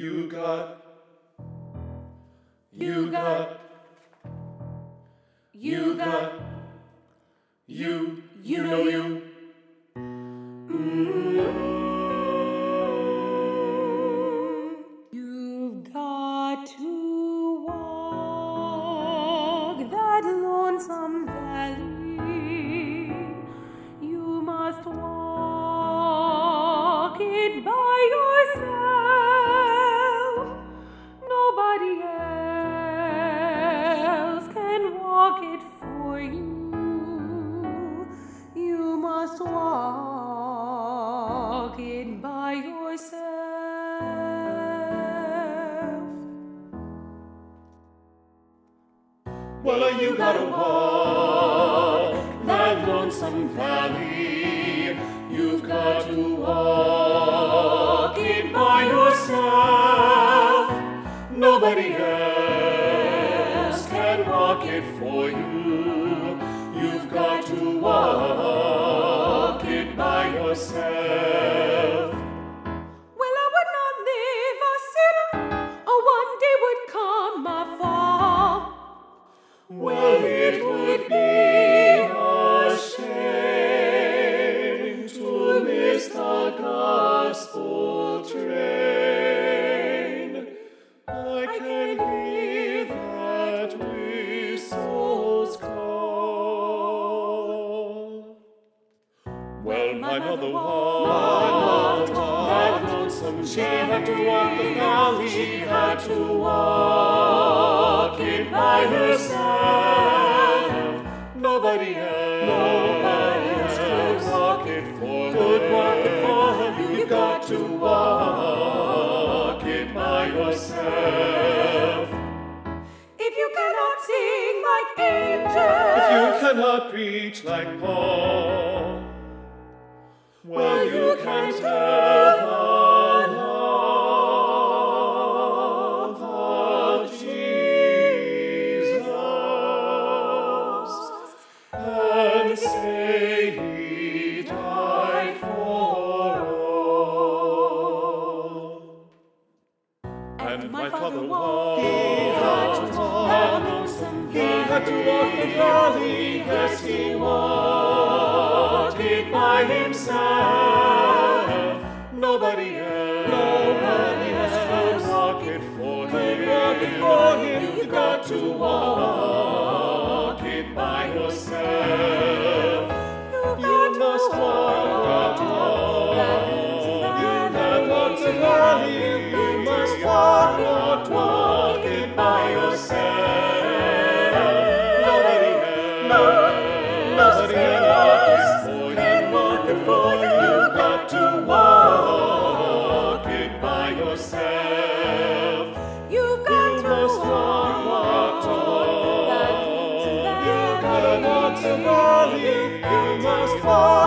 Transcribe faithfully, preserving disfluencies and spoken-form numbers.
You got, you got, you got, you, you know you. Mm-hmm. You've got to walk that lonesome valley. You must walk it by yourself. Nobody else can walk it for you. You must walk it by yourself. Well, you gotta walk that lonesome valley. You've got to walk it by yourself. Nobody else can walk it for you. You've got to walk it by yourself. Well, I would not live a sinner, or one day would come a fall. Well, it would be a shame to miss the gospel train. I can hear that whistle's call. Well, my mother walked that lonesome. She had to walk the valley. She had to walk it by herself. Nobody else, nobody else could walk it for her. Could walk it for her. You've got to walk it by yourself. If you cannot sing like angels, If you cannot preach like Paul, well, you can tell the love of Jesus and say he died for all. And my father walked, he had to walk that lonesome valley. He had to walk the valley, yes, he walked it by himself. Nobody else, nobody else could walk it for him. Walk it for him. You've got to walk it by yourself. You must walk, got to walk. You can walk the valley. You must walk, walk, walk it by yourself. Nobody else, nobody else can walk it for you. You've got to walk it by yourself. you've got You to must walk, walk, walk. You gotta walk the valley. You must walk.